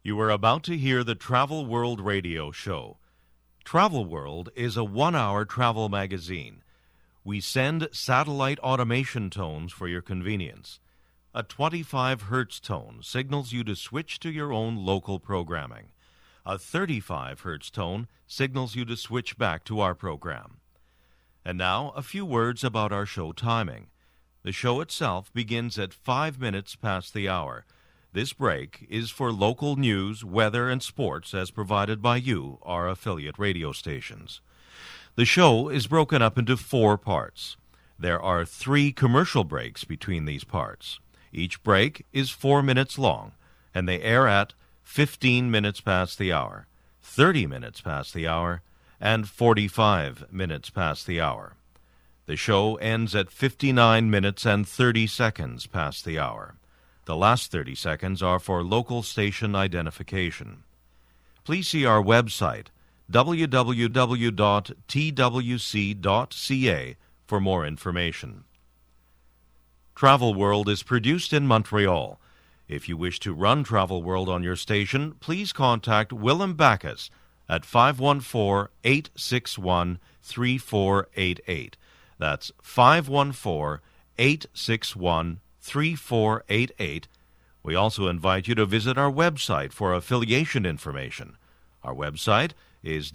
You are about to hear the Travel World Radio Show. Travel World is a one-hour travel magazine. We send satellite automation tones for your convenience. A 25 hertz tone signals you to switch to your own local programming. A 35 hertz tone signals you to switch back to our program. And now, a few words about our show timing. The show itself begins at 5 minutes past the hour. This break is for local news, weather, and sports as provided by you, our affiliate radio stations. The show is broken up into 4 parts. There are 3 commercial breaks between these parts. Each break is 4 minutes long, and they air at 15 minutes past the hour, 30 minutes past the hour, and 45 minutes past the hour. The show ends at 59 minutes and 30 seconds past the hour. The last 30 seconds are for local station identification. Please see our website, www.twc.ca, for more information. Travel World is produced in Montreal. If you wish to run Travel World on your station, please contact Willem Backus at 514-861-3488. That's 514-861-3488. We also invite you to visit our website for affiliation information. Our website is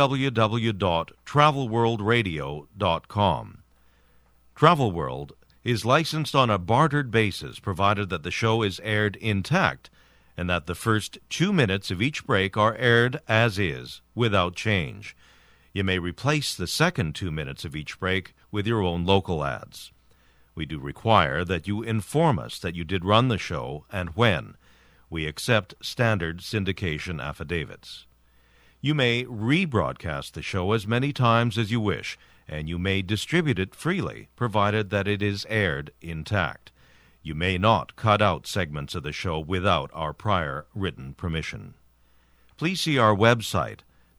www.travelworldradio.com. Travel World is licensed on a bartered basis, provided that the show is aired intact and that the first 2 minutes of each break are aired as is, without change. You may replace the second 2 minutes of each break with your own local ads. We do require that you inform us that you did run the show and when. We accept standard syndication affidavits. You may rebroadcast the show as many times as you wish, and you may distribute it freely, provided that it is aired intact. You may not cut out segments of the show without our prior written permission. Please see our website,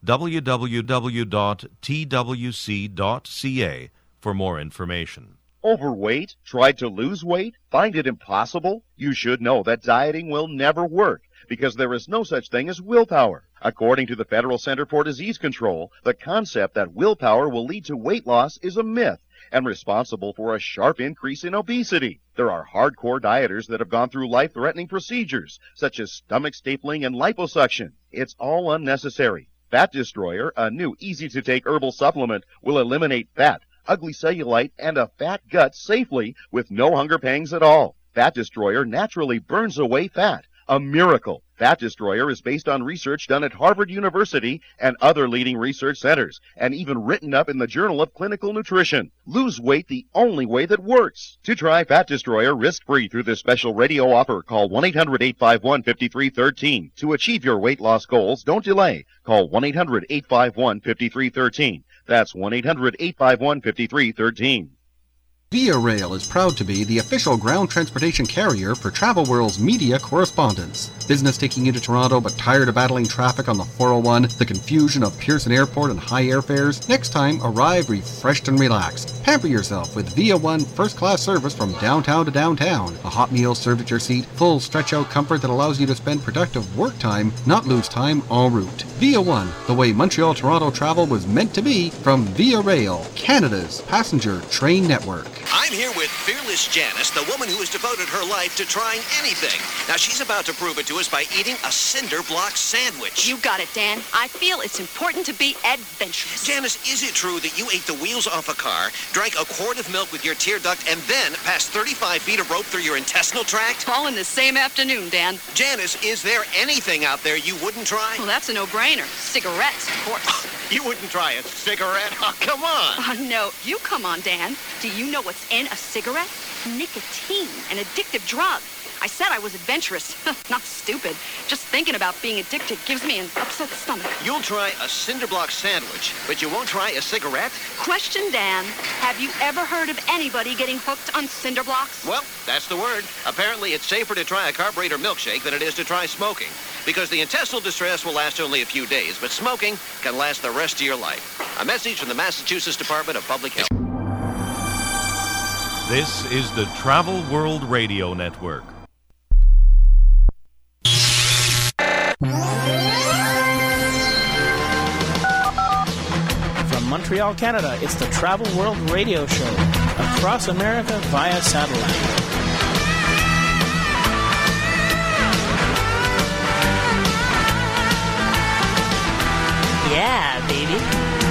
www.twc.ca, for more information. Overweight? Tried to lose weight? Find it impossible? You should know that dieting will never work because there is no such thing as willpower. According to the Federal Center for Disease Control, the concept that willpower will lead to weight loss is a myth and responsible for a sharp increase in obesity. There are hardcore dieters that have gone through life-threatening procedures such as stomach stapling and liposuction. It's all unnecessary. Fat Destroyer, a new easy-to-take herbal supplement, will eliminate fat, ugly cellulite, and a fat gut safely with no hunger pangs at all. Fat Destroyer naturally burns away fat. A miracle. Fat Destroyer is based on research done at Harvard University and other leading research centers, and even written up in the Journal of Clinical Nutrition. Lose weight the only way that works. To try Fat Destroyer risk-free through this special radio offer, call 1-800-851-5313. To achieve your weight loss goals, don't delay. Call 1-800-851-5313. That's 1-800-851-5313. Via Rail is proud to be the official ground transportation carrier for Travel World's media correspondents. Business taking you to Toronto but tired of battling traffic on the 401, the confusion of Pearson Airport and high airfares? Next time, arrive refreshed and relaxed. Pamper yourself with Via One first-class service from downtown to downtown. A hot meal served at your seat, full stretch-out comfort that allows you to spend productive work time, not lose time en route. Via One, the way Montreal-Toronto travel was meant to be, from Via Rail, Canada's passenger train network. I'm here with Fearless Janice, the woman who has devoted her life to trying anything. Now, she's about to prove it to us by eating a cinder block sandwich. You got it, Dan. I feel it's important to be adventurous. Janice, is it true that you ate the wheels off a car, drank a quart of milk with your tear duct, and then passed 35 feet of rope through your intestinal tract? All in the same afternoon, Dan. Janice, is there anything out there you wouldn't try? Well, that's a no-brainer. Cigarettes, of course. You wouldn't try a cigarette? Oh, come on. Oh, no. You come on, Dan. Do you know what's in a cigarette? Nicotine, an addictive drug. I said I was adventurous. Not stupid. Just thinking about being addicted gives me an upset stomach. You'll try a cinder block sandwich, but you won't try a cigarette? Question, Dan. Have you ever heard of anybody getting hooked on cinder blocks? Well, that's the word. Apparently, it's safer to try a carburetor milkshake than it is to try smoking, because the intestinal distress will last only a few days, but smoking can last the rest of your life. A message from the Massachusetts Department of Public Health. This is the Travel World Radio Network. Montreal, Canada. It's the Travel World Radio Show, across America via satellite. Yeah, baby.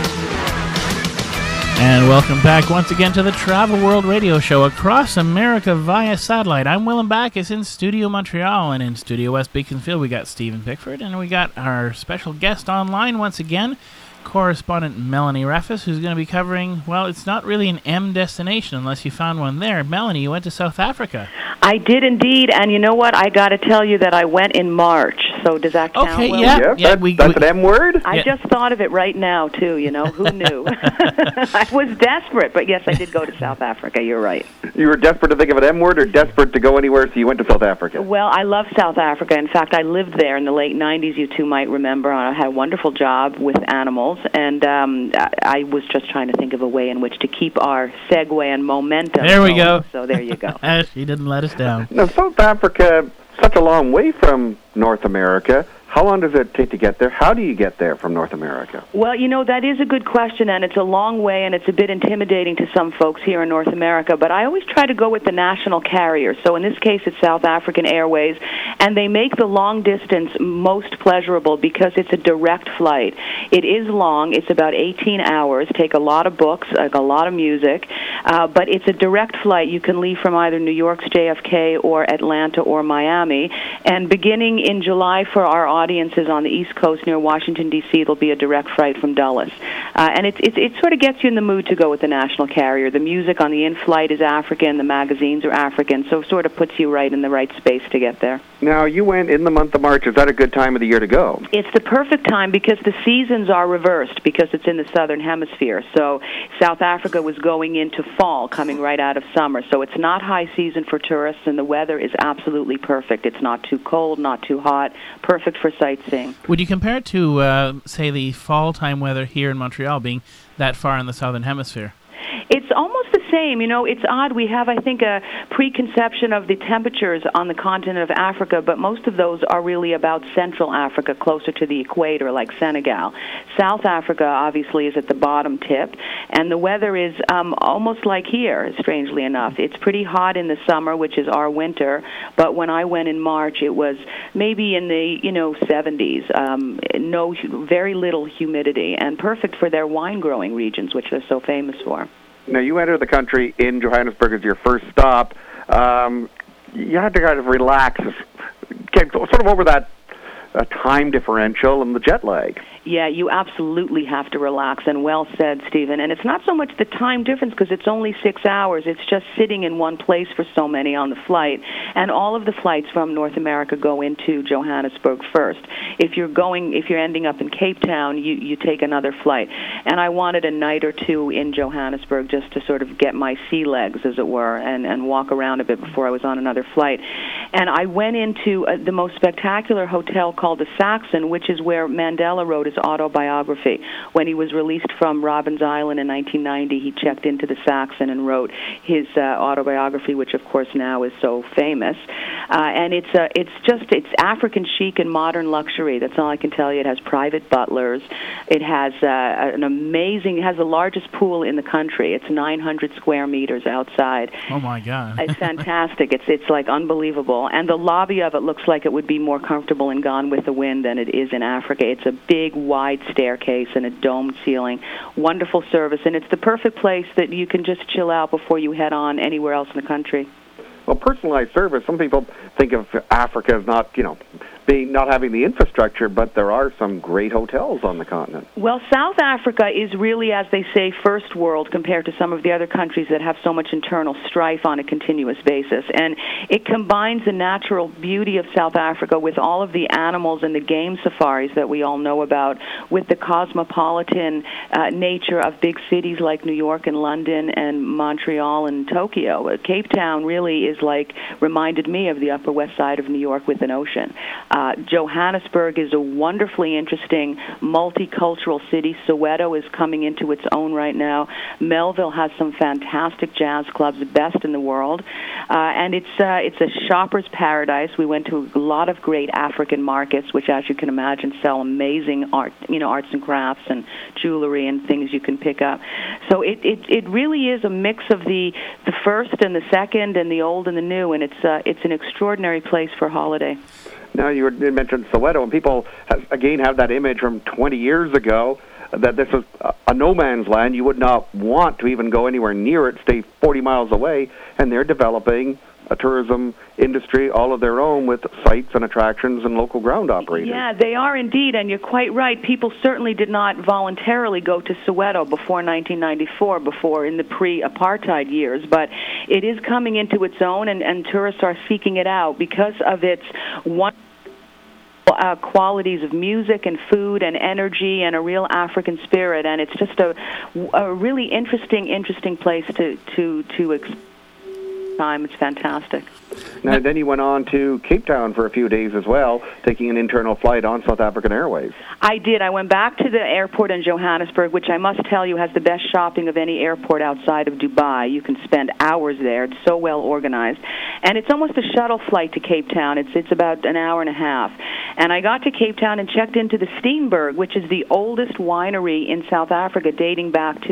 And welcome back once again to the Travel World Radio Show, across America via satellite. I'm Willem Backus in Studio Montreal, and in Studio West Beaconsfield we got Stephen Pickford, and we got our special guest online once again, correspondent Melanie Reffes, who's going to be covering, well, it's not really an M destination unless you found one there. Melanie, you went to South Africa. I did indeed, and you know what? I got to tell you that I went in March, so does that count? Okay, Well, yeah. That's an M word? I just thought of it right now, too, you know. Who knew? I was desperate, but yes, I did go to South Africa. You're right. You were desperate to think of an M word or desperate to go anywhere, so you went to South Africa? Well, I love South Africa. In fact, I lived there in the late 90s, you two might remember. I had a wonderful job with animals, and I was just trying to think of a way in which to keep our segue and momentum. There we go. So there you go. She didn't let us down. Now, South Africa, such a long way from North America. How long does it take to get there? How do you get there from North America? Well, you know, that is a good question, and it's a long way, and it's a bit intimidating to some folks here in North America, but I always try to go with the national carrier. So in this case, it's South African Airways, and they make the long distance most pleasurable because it's a direct flight. It is long. It's about 18 hours, take a lot of books, like a lot of music, but it's a direct flight. You can leave from either New York's JFK or Atlanta or Miami, and beginning in July for our audiences on the East Coast near Washington, D.C., there'll be a direct flight from Dulles. And it sort of gets you in the mood to go with the national carrier. The music on the in-flight is African, the magazines are African, so it sort of puts you right in the right space to get there. Now, you went in the month of March. Is that a good time of the year to go? It's the perfect time because the seasons are reversed because it's in the southern hemisphere. So South Africa was going into fall, coming right out of summer. So it's not high season for tourists, and the weather is absolutely perfect. It's not too cold, not too hot, perfect for sightseeing. Would you compare it to, say, the fall time weather here in Montreal, being that far in the southern hemisphere? It's almost the same. You know, it's odd. We have, I think, a preconception of the temperatures on the continent of Africa, but most of those are really about Central Africa, closer to the equator, like Senegal. South Africa, obviously, is at the bottom tip, and the weather is almost like here, strangely enough. It's pretty hot in the summer, which is our winter, but when I went in March, it was maybe in the, 70s, very little humidity, and perfect for their wine-growing regions, which they're so famous for. Now, you enter the country in Johannesburg as your first stop. You had to kind of relax, get sort of over that time differential and the jet lag. Yeah, you absolutely have to relax, and well said, Stephen. And it's not so much the time difference because it's only 6 hours. It's just sitting in one place for so many on the flight. And all of the flights from North America go into Johannesburg first. If you're ending up in Cape Town, you take another flight. And I wanted a night or two in Johannesburg just to sort of get my sea legs, as it were, and walk around a bit before I was on another flight. And I went into the most spectacular hotel called the Saxon, which is where Mandela wrote his autobiography. When he was released from Robbins Island in 1990, he checked into the Saxon and wrote his autobiography, which of course now is so famous. And it's African chic and modern luxury. That's all I can tell you. It has private butlers. It has it has the largest pool in the country. It's 900 square meters outside. Oh my God. It's fantastic. It's like unbelievable. And the lobby of it looks like it would be more comfortable in Gone with the Wind than it is in Africa. It's a big, wide staircase and a domed ceiling. Wonderful service, and it's the perfect place that you can just chill out before you head on anywhere else in the country. Well, personalized service, some people think of Africa as not having the infrastructure, but there are some great hotels on the continent. Well, South Africa is really, as they say, first world compared to some of the other countries that have so much internal strife on a continuous basis. And it combines the natural beauty of South Africa with all of the animals and the game safaris that we all know about, with the cosmopolitan nature of big cities like New York and London and Montreal and Tokyo. Cape Town really is reminded me of the Upper West Side of New York with an ocean. Johannesburg is a wonderfully interesting multicultural city. Soweto is coming into its own right now. Melville has some fantastic jazz clubs, the best in the world. And it's a shopper's paradise. We went to a lot of great African markets, which, as you can imagine, sell amazing art, arts and crafts and jewelry and things you can pick up. So it really is a mix of the first and the second and the old and the new, and it's an extraordinary place for a holiday. Now, you mentioned Soweto, and people, have that image from 20 years ago that this is a no man's land. You would not want to even go anywhere near it, stay 40 miles away, and they're developing a tourism industry all of their own with sites and attractions and local ground operators. Yeah, they are indeed, and you're quite right. People certainly did not voluntarily go to Soweto before 1994, before in the pre-apartheid years, but it is coming into its own, and tourists are seeking it out because of its wonderful qualities of music and food and energy and a real African spirit, and it's just a really interesting place to experience. It's fantastic. Now, then you went on to Cape Town for a few days as well, taking an internal flight on South African Airways. I did. I went back to the airport in Johannesburg, which I must tell you has the best shopping of any airport outside of Dubai. You can spend hours there. It's so well organized. And it's almost a shuttle flight to Cape Town. It's about an hour and a half. And I got to Cape Town and checked into the Steenberg, which is the oldest winery in South Africa, dating back to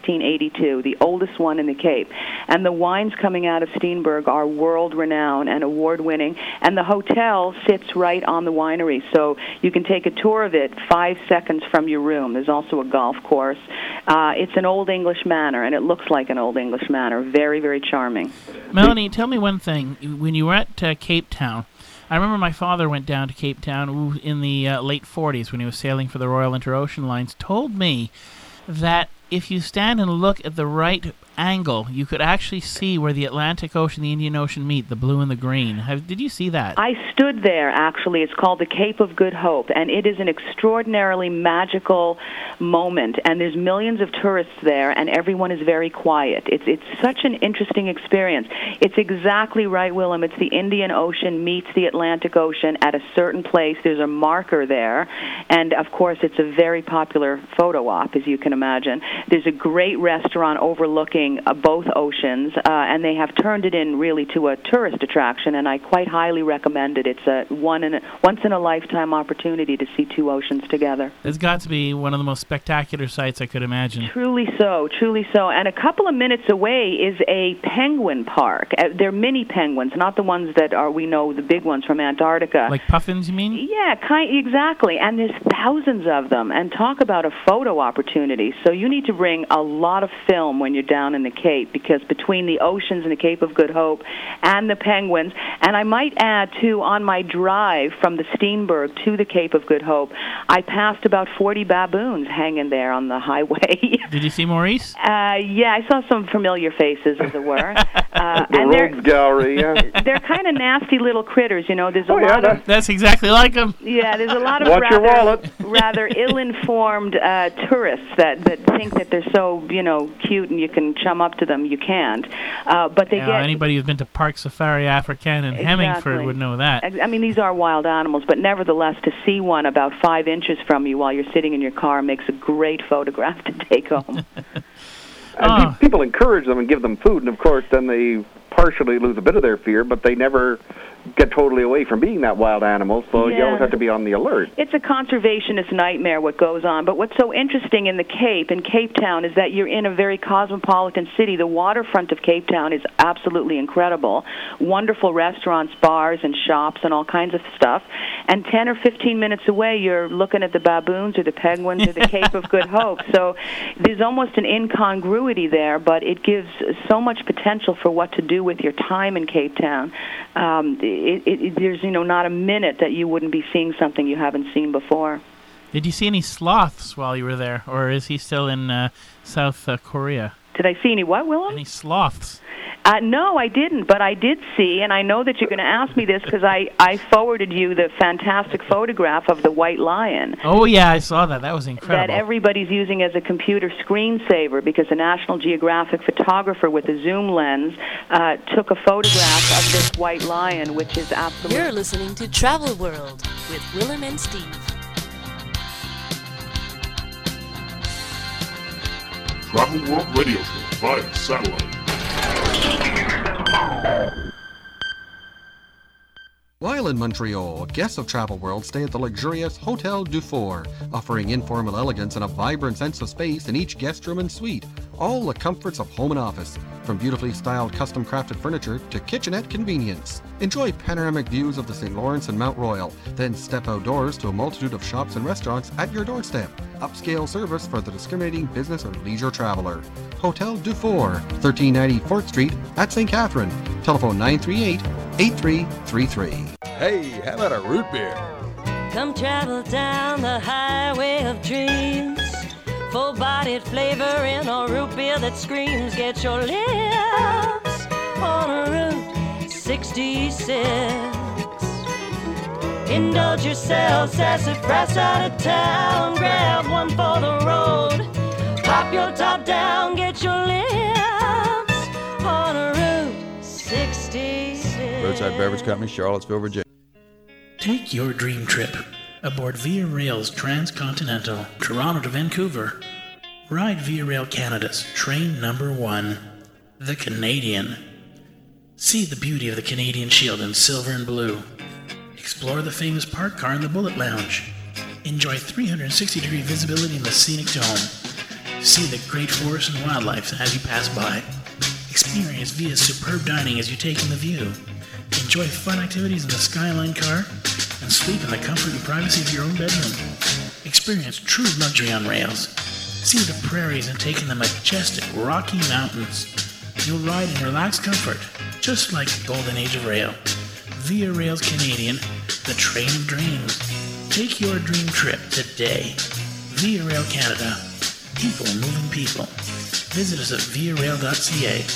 1682, the oldest one in the Cape. And the wines coming out of Steenberg are world-renowned and award-winning, and the hotel sits right on the winery, so you can take a tour of it 5 seconds from your room. There's also a golf course. It's an Old English manor, and it looks like an Old English manor. Very, very charming. Melanie, tell me one thing. When you were at Cape Town, I remember my father went down to Cape Town in the late 40s when he was sailing for the Royal Inter-Ocean Lines, told me that if you stand and look at the right angle, you could actually see where the Atlantic Ocean and the Indian Ocean meet, the blue and the green. Did you see that? I stood there, actually. It's called the Cape of Good Hope, and it is an extraordinarily magical moment, and there's millions of tourists there, and everyone is very quiet. It's such an interesting experience. It's exactly right, Willem. It's the Indian Ocean meets the Atlantic Ocean at a certain place. There's a marker there, and, of course, it's a very popular photo op, as you can imagine. There's a great restaurant overlooking both oceans, and they have turned it in really to a tourist attraction, and I quite highly recommend it. It's a once-in-a-lifetime opportunity to see two oceans together. It's got to be one of the most spectacular sights I could imagine. Truly so. And a couple of minutes away is a penguin park. They're mini penguins, not the ones that we know, the big ones from Antarctica. Like puffins, you mean? Yeah, exactly. And there's thousands of them. And talk about a photo opportunity. So you need to bring a lot of film when you're down in the Cape, because between the oceans and the Cape of Good Hope and the penguins, and I might add, too, on my drive from the Steenberg to the Cape of Good Hope, I passed about 40 baboons hanging there on the highway. Did you see Maurice? Yeah, I saw some familiar faces, as it were. The Rogues Gallery, yeah. They're kind of nasty little critters, There's a lot of... That's exactly like them. Yeah, there's a lot of Watch your wallet. rather ill-informed tourists that think that they're so, cute and you can chum up to them. You can't. But they get... Anybody who's been to Parc Safari Africaine in Hemingford would know that. I mean, these are wild animals, but nevertheless, to see one about 5 inches from you while you're sitting in your car makes a great photograph to take home. People encourage them and give them food, and of course, then they partially lose a bit of their fear, but they never get totally away from being that wild animal, so you always have to be on the alert. It's a conservationist nightmare what goes on, but what's so interesting in Cape Town, is that you're in a very cosmopolitan city. The waterfront of Cape Town is absolutely incredible. Wonderful restaurants, bars, and shops, and all kinds of stuff. And 10 or 15 minutes away, you're looking at the baboons or the penguins or the Cape of Good Hope. So there's almost an incongruity there, but it gives so much potential for what to do with your time in Cape Town. There's not a minute that you wouldn't be seeing something you haven't seen before. Did you see any sloths while you were there, or is he still in South Korea? Did I see any what, Willem? Any sloths? No, I didn't, but I did see, and I know that you're going to ask me this because I forwarded you the fantastic photograph of the white lion. Oh, yeah, I saw that. That was incredible. That everybody's using as a computer screensaver because a National Geographic photographer with a zoom lens took a photograph of this white lion, which is absolutely... You're listening to Travel World with Willem and Steve. Travel World Radio Show via satellite. While in Montreal, guests of Travel World stay at the luxurious Hotel Dufour, offering informal elegance and a vibrant sense of space in each guest room and suite. All the comforts of home and office, from beautifully styled custom-crafted furniture to kitchenette convenience. Enjoy panoramic views of the St. Lawrence and Mount Royal, then step outdoors to a multitude of shops and restaurants at your doorstep. Upscale service for the discriminating business or leisure traveler. Hotel Dufour, 1390 4th Street at St. Catherine. Telephone 938-8333. Hey, how about a root beer? Come travel down the highway of dreams. Full-bodied flavor in a root beer that screams. Get your lips on a Route 66. Indulge yourself, sassafras out of town. Grab one for the road. Pop your top down, get your lips on a Route 66. Roadside Beverage Company, Charlottesville, Virginia. Take your dream trip aboard Via Rail's Transcontinental, Toronto to Vancouver. Ride Via Rail Canada's train number 1, the Canadian. See the beauty of the Canadian Shield in silver and blue. Explore the famous parked car in the Bullet Lounge. Enjoy 360-degree visibility in the scenic dome. See the great forests and wildlife as you pass by. Experience Via's superb dining as you take in the view. Enjoy fun activities in the Skyline car and sleep in the comfort and privacy of your own bedroom. Experience true luxury on rails. See the prairies and take in the majestic Rocky Mountains. You'll ride in relaxed comfort, just like the golden age of rail. Via Rail's Canadian, the train of dreams. Take your dream trip today. Via Rail Canada. People moving people. Visit us at viarail.ca.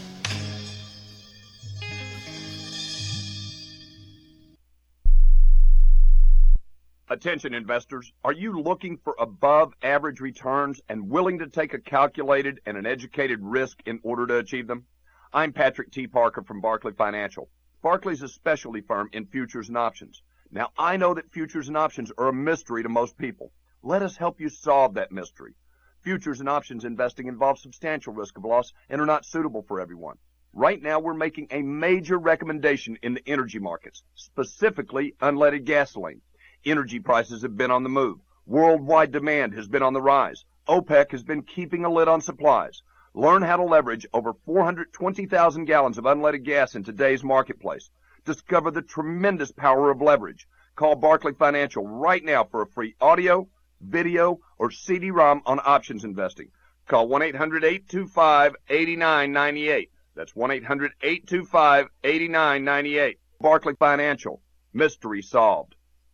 Attention investors, are you looking for above average returns and willing to take a calculated and an educated risk in order to achieve them? I'm Patrick T. Parker from Barclay Financial. Barclay's a specialty firm in futures and options. Now, I know that futures and options are a mystery to most people. Let us help you solve that mystery. Futures and options investing involves substantial risk of loss and are not suitable for everyone. Right now, we're making a major recommendation in the energy markets, specifically unleaded gasoline. Energy prices have been on the move. Worldwide demand has been on the rise. OPEC has been keeping a lid on supplies. Learn how to leverage over 420,000 gallons of unleaded gas in today's marketplace. Discover the tremendous power of leverage. Call Barclay Financial right now for a free audio, video, or CD-ROM on options investing. Call 1-800-825-8998. That's 1-800-825-8998. Barclay Financial. Mystery solved.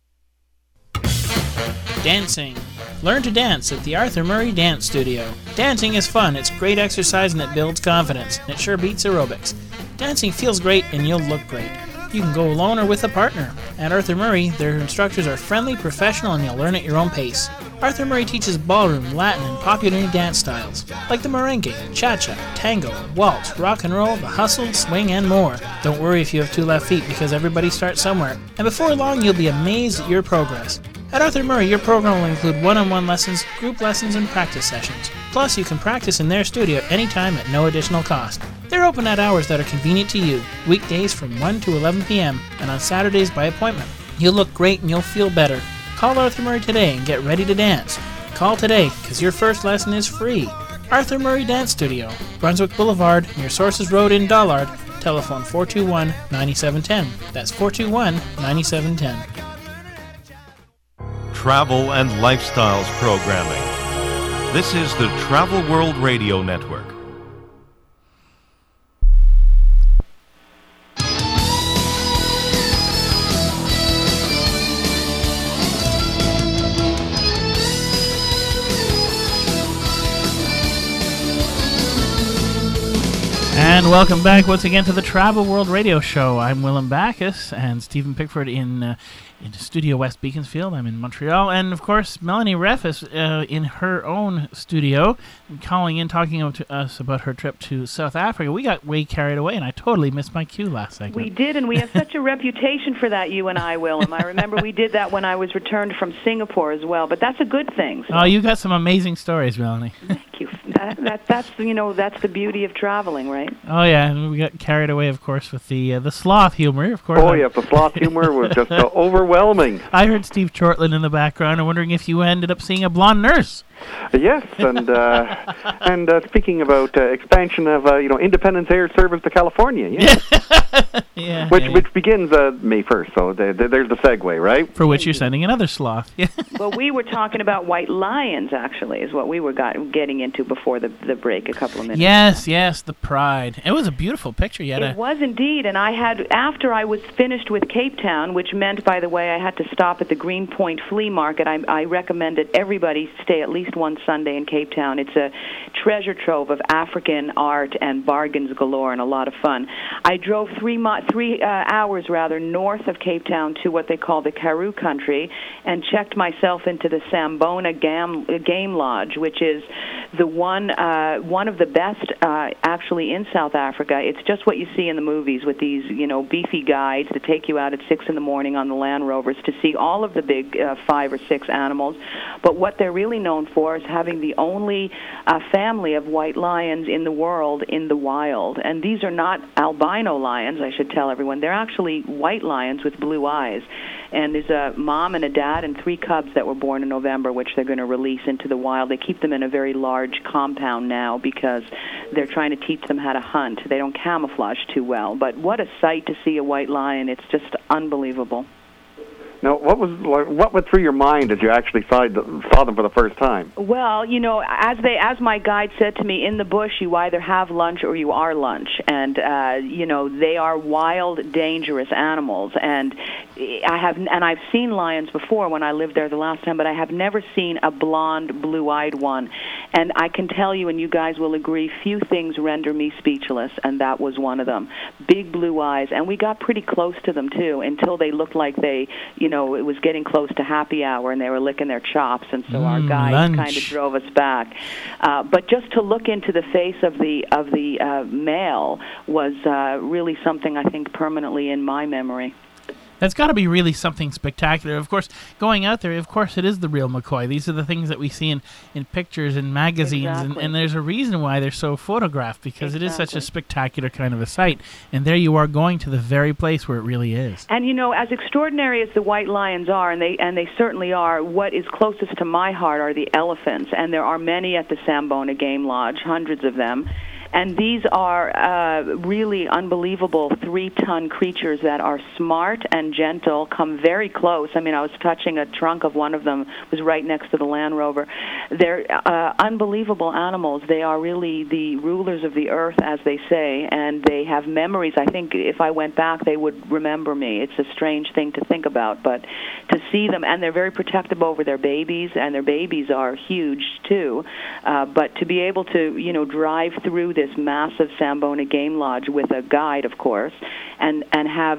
Dancing. Learn to dance at the Arthur Murray Dance Studio. Dancing is fun, it's great exercise, and it builds confidence. It sure beats aerobics. Dancing feels great and you'll look great. You can go alone or with a partner. At Arthur Murray, their instructors are friendly, professional, and you'll learn at your own pace. Arthur Murray teaches ballroom, Latin, and popular dance styles, like the merengue, cha-cha, tango, waltz, rock and roll, the hustle, swing, and more. Don't worry if you have two left feet, because everybody starts somewhere. And before long, you'll be amazed at your progress. At Arthur Murray, your program will include one-on-one lessons, group lessons, and practice sessions. Plus, you can practice in their studio anytime at no additional cost. They're open at hours that are convenient to you, weekdays from 1 to 11 p.m., and on Saturdays by appointment. You'll look great and you'll feel better. Call Arthur Murray today and get ready to dance. Call today, because your first lesson is free. Arthur Murray Dance Studio, Brunswick Boulevard, near Sources Road in Dollard. Telephone 421-9710. That's 421-9710. Travel and lifestyles programming. This is the Travel World Radio Network. And welcome back once again to the Travel World Radio Show. I'm Willem Backus and Stephen Pickford in Studio West Beaconsfield. I'm in Montreal. And, of course, Melanie Reff is in her own studio, calling in, talking to us about her trip to South Africa. We got way carried away, and I totally missed my cue last segment. We did, and we have such a reputation for that, you and I, Willem. I remember we did that when I was returned from Singapore as well, but that's a good thing. So. Oh, you got some amazing stories, Melanie. Thank you. That's the beauty of traveling, right? Oh, yeah, and we got carried away, of course, with the sloth humor, of course. Oh, yeah, the sloth humor was just overwhelming. I heard Steve Chortland in the background. I'm wondering if you ended up seeing a blonde nurse. Yes, and speaking about expansion of Independence Air Service to California, yeah, which begins May 1st. So there's the segue, right? For which you're sending another sloth. Well, we were talking about white lions, actually, is what we were getting into before the break a couple of minutes. Yes, the pride. It was a beautiful picture. It was indeed, and after I was finished with Cape Town, which meant, by the way, I had to stop at the Greenpoint Flea Market. I recommend that everybody stay at least one Sunday in Cape Town. It's a treasure trove of African art and bargains galore and a lot of fun. I drove 3 hours north of Cape Town to what they call the Karoo country and checked myself into the Sambona Game Lodge, which is the one of the best actually in South Africa. It's just what you see in the movies with these beefy guides that take you out at 6 in the morning on the Land Rovers to see all of the big 5 or 6 animals. But what they're really known for is having the only family of white lions in the world in the wild. And these are not albino lions, I should tell everyone. They're actually white lions with blue eyes. And there's a mom and a dad and 3 cubs that were born in November, which they're going to release into the wild. They keep them in a very large compound now because they're trying to teach them how to hunt. They don't camouflage too well. But what a sight to see a white lion. It's just unbelievable. Now, what went through your mind as you actually saw them for the first time? Well, as my guide said to me, in the bush you either have lunch or you are lunch, and they are wild, dangerous animals. And I've seen lions before when I lived there the last time, but I have never seen a blonde, blue-eyed one. And I can tell you, and you guys will agree, few things render me speechless, and that was one of them. Big blue eyes, and we got pretty close to them too, until they looked like they, it was getting close to happy hour, and they were licking their chops, and so our guide kind of drove us back. But just to look into the face of the male was really something I think permanently in my memory. That's got to be really something spectacular. Of course, going out there, of course, it is the real McCoy. These are the things that we see in pictures and magazines, exactly. and there's a reason why they're so photographed, because it is such a spectacular kind of a sight. And there you are going to the very place where it really is. And, as extraordinary as the white lions are, and they certainly are, what is closest to my heart are the elephants. And there are many at the Sambona Game Lodge, hundreds of them. And these are really unbelievable 3-ton creatures that are smart and gentle, come very close. I mean, I was touching a trunk of one of them, was right next to the Land Rover. They're unbelievable animals. They are really the rulers of the earth, as they say, and they have memories. I think if I went back, they would remember me. It's a strange thing to think about, but to see them, and they're very protective over their babies, and their babies are huge, too. But to be able to, drive through this massive Sambona Game Lodge with a guide, of course, and have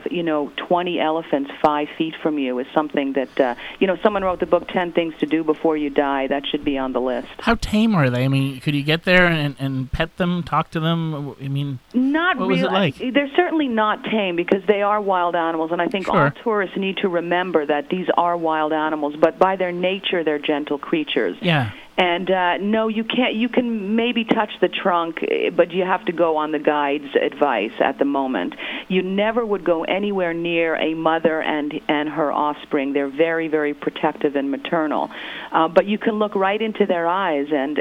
20 elephants 5 feet from you is something that someone wrote the book 10 Things to Do Before You Die. That should be on the list. How tame are they? I mean, could you get there and pet them, talk to them? I mean, not what really. Was it like? They're certainly not tame because they are wild animals, and I think all tourists need to remember that these are wild animals, but by their nature, they're gentle creatures. Yeah. And no, you can't. You can maybe touch the trunk, but you have to go on the guide's advice at the moment. You never would go anywhere near a mother and her offspring. They're very, very protective and maternal. But you can look right into their eyes, and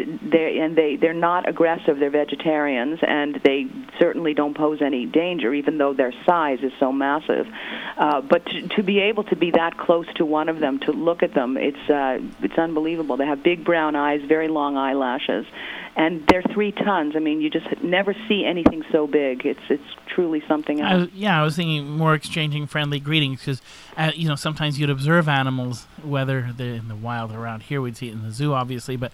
they're not aggressive. They're vegetarians, and they certainly don't pose any danger, even though their size is so massive. But to be able to be that close to one of them, to look at them, it's unbelievable. They have big brown eyes, very long eyelashes, and they're 3 tons. I mean, you just never see anything so big. It's truly something else. I was thinking more exchanging friendly greetings because, sometimes you'd observe animals, whether they're in the wild or around here, we'd see it in the zoo, obviously, but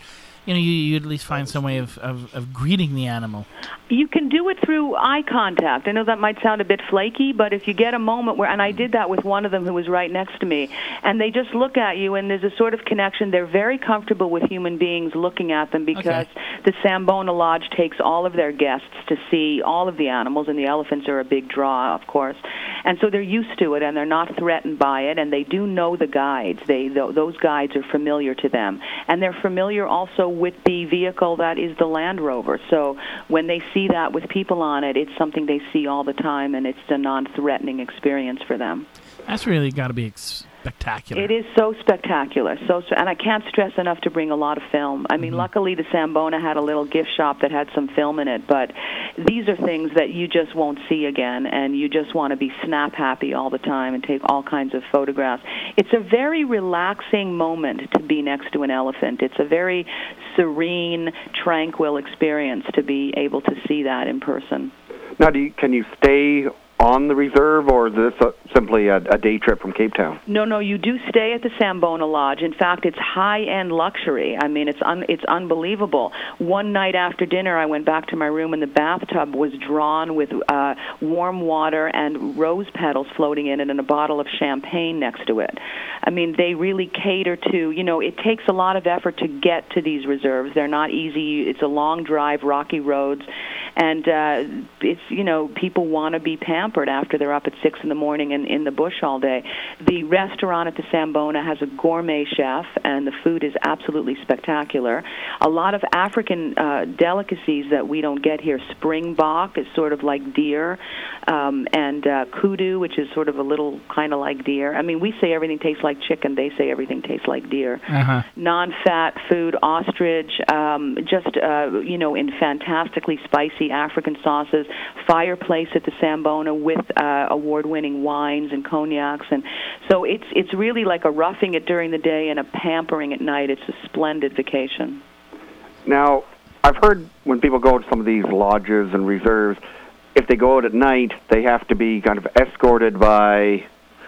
you at least find some way of greeting the animal. You can do it through eye contact. I know that might sound a bit flaky, but if you get a moment where, and I did that with one of them who was right next to me, and they just look at you, and there's a sort of connection. They're very comfortable with human beings looking at them because the Sambona Lodge takes all of their guests to see all of the animals, and the elephants are a big draw, of course. And so they're used to it, and they're not threatened by it, and they do know the guides. Those guides are familiar to them. And they're familiar also with the vehicle that is the Land Rover. So when they see that with people on it, it's something they see all the time, and it's a non-threatening experience for them. That's really got to be spectacular. It is so spectacular. And I can't stress enough to bring a lot of film. I mean, luckily the Sambona had a little gift shop that had some film in it, but these are things that you just won't see again, and you just want to be snap happy all the time and take all kinds of photographs. It's a very relaxing moment to be next to an elephant. It's a very serene, tranquil experience to be able to see that in person. Now, can you stay on the reserve, or is this simply a day trip from Cape Town? No, you do stay at the Sambona Lodge. In fact, it's high-end luxury. I mean, it's unbelievable. One night after dinner, I went back to my room, and the bathtub was drawn with warm water and rose petals floating in it and a bottle of champagne next to it. I mean, they really cater to, it takes a lot of effort to get to these reserves. They're not easy. It's a long drive, rocky roads, and it's, people want to be pampered after they're up at 6 in the morning and in the bush all day. The restaurant at the Sambona has a gourmet chef, and the food is absolutely spectacular. A lot of African delicacies that we don't get here. Springbok is sort of like deer, and kudu, which is sort of a little kind of like deer. I mean, we say everything tastes like chicken. They say everything tastes like deer. Non-fat food, ostrich, in fantastically spicy African sauces. Fireplace at the Sambona with award-winning wines and cognacs, and so it's really like a roughing it during the day and a pampering at night. It's a splendid vacation. Now, I've heard when people go to some of these lodges and reserves, if they go out at night, they have to be kind of escorted by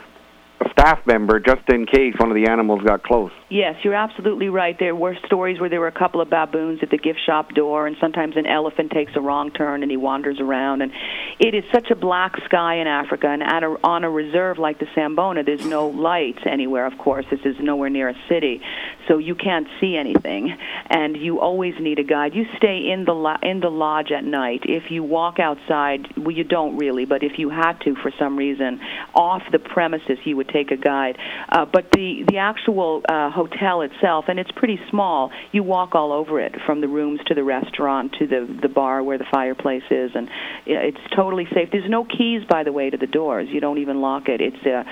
a staff member just in case one of the animals got close. Yes, you're absolutely right. There were stories where there were a couple of baboons at the gift shop door, and sometimes an elephant takes a wrong turn and he wanders around. And it is such a black sky in Africa, and on a reserve like the Sambona, there's no lights anywhere, of course. This is nowhere near a city, so you can't see anything, and you always need a guide. You stay in the lodge at night. If you walk outside, well, you don't really, but if you had to for some reason, off the premises, you would take a guide. But the actual hotel itself, and it's pretty small, you walk all over it, from the rooms to the restaurant to the bar where the fireplace is, and it's totally safe. There's no keys, by the way, to the doors. You don't even lock it.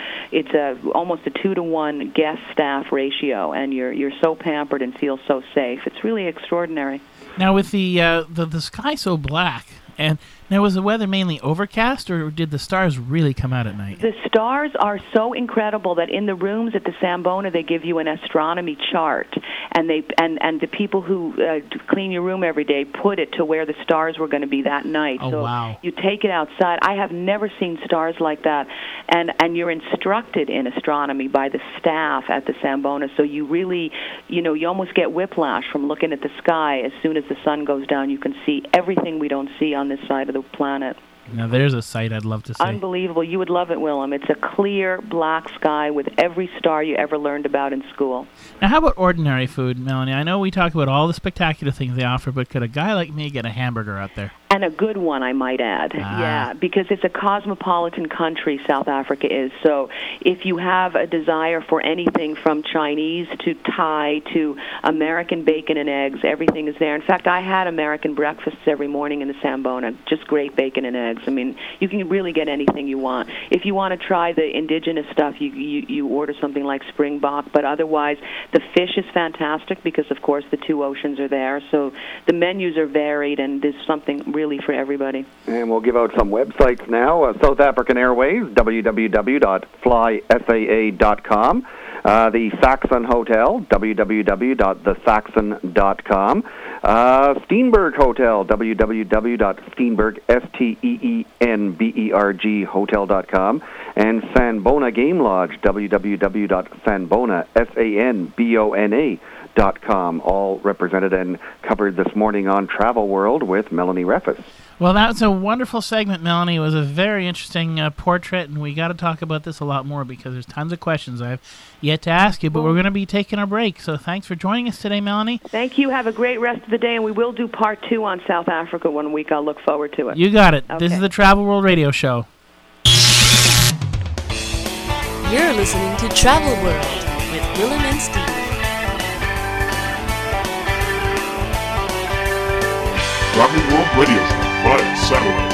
It's almost a 2-to-1 guest-staff ratio, and you're so pampered and feel so safe. It's really extraordinary. Now, with the sky so black, and now was the weather mainly overcast, or did the stars really come out at night? The stars are so incredible that in the rooms at the Sambona they give you an astronomy chart, and the people who clean your room every day put it to where the stars were going to be that night. Oh, so wow. You take it outside. I have never seen stars like that, and you're instructed in astronomy by the staff at the Sambona, so you really, you almost get whiplash from looking at the sky. As soon as the sun goes down, you can see everything we don't see on this side of the planet. Now, there's a sight I'd love to see. Unbelievable. You would love it, Willem. It's a clear, black sky with every star you ever learned about in school. Now, how about ordinary food, Melanie? I know we talk about all the spectacular things they offer, but could a guy like me get a hamburger out there? And a good one, I might add. Yeah, because it's a cosmopolitan country, South Africa is. So if you have a desire for anything from Chinese to Thai to American bacon and eggs, everything is there. In fact, I had American breakfasts every morning in the Sambona, just great bacon and eggs. I mean, you can really get anything you want. If you want to try the indigenous stuff, you order something like Springbok, but otherwise the fish is fantastic because, of course, the two oceans are there. So the menus are varied, and there's something really for everybody. And we'll give out some websites now. South African Airways, www.flysaa.com. The Saxon Hotel, www.thesaxon.com. Steenberg Hotel, www.steenberg, STEENBERG hotel.com. And Sanbona Game Lodge, www.sanbona, SANBONA MelanieReffes.com, all represented and covered this morning on Travel World with Melanie Reffes. Well, that was a wonderful segment, Melanie. It was a very interesting portrait, and we got to talk about this a lot more because there's tons of questions I've yet to ask you, but we're going to be taking a break. So thanks for joining us today, Melanie. Thank you. Have a great rest of the day, and we will do part 2 on South Africa one week. I'll look forward to it. You got it. Okay. This is the Travel World Radio Show. You're listening to Travel World with Willem and Steve. Travel World Radio Show via satellite.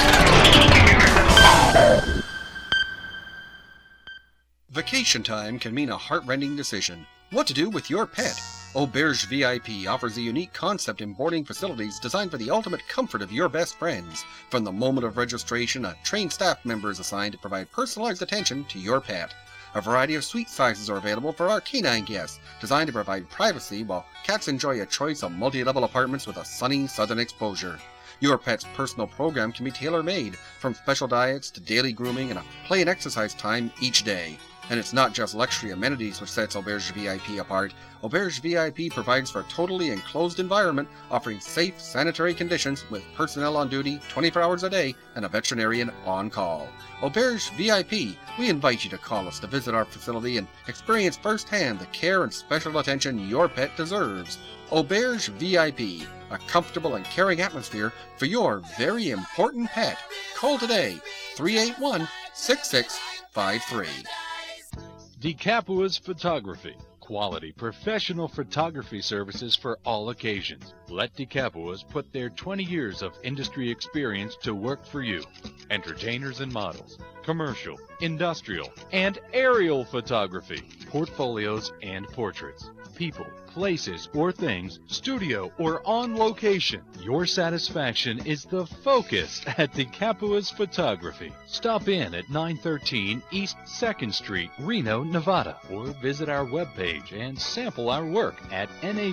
Vacation time can mean a heart-rending decision. What to do with your pet? Auberge VIP offers a unique concept in boarding facilities designed for the ultimate comfort of your best friends. From the moment of registration, a trained staff member is assigned to provide personalized attention to your pet. A variety of suite sizes are available for our canine guests, designed to provide privacy while cats enjoy a choice of multi-level apartments with a sunny southern exposure. Your pet's personal program can be tailor-made, from special diets to daily grooming and a play and exercise time each day. And it's not just luxury amenities which sets Auberge VIP apart. Auberge VIP provides for a totally enclosed environment, offering safe, sanitary conditions with personnel on duty 24 hours a day and a veterinarian on call. Auberge VIP, we invite you to call us to visit our facility and experience firsthand the care and special attention your pet deserves. Auberge VIP, a comfortable and caring atmosphere for your very important pet. Call today, 381-6653. DeCapua's Photography. Quality professional photography services for all occasions. Let DeCapua's put their 20 years of industry experience to work for you. Entertainers and models, commercial, industrial, and aerial photography, portfolios and portraits, people, places, or things, studio or on location. Your satisfaction is the focus at DeCapua's Photography. Stop in at 913 East 2nd Street, Reno, Nevada, or visit our webpage and sample our work at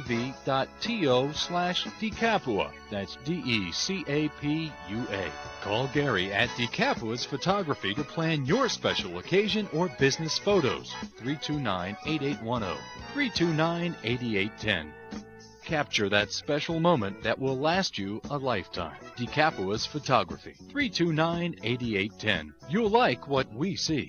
nav.to/DeCapua. That's DECAPUA. Call Gary at DeCapua's Photography to plan your special occasion or business photos. 329-8810. 329-8810. Capture that special moment that will last you a lifetime. DeCapua's Photography. 329-8810. You'll like what we see.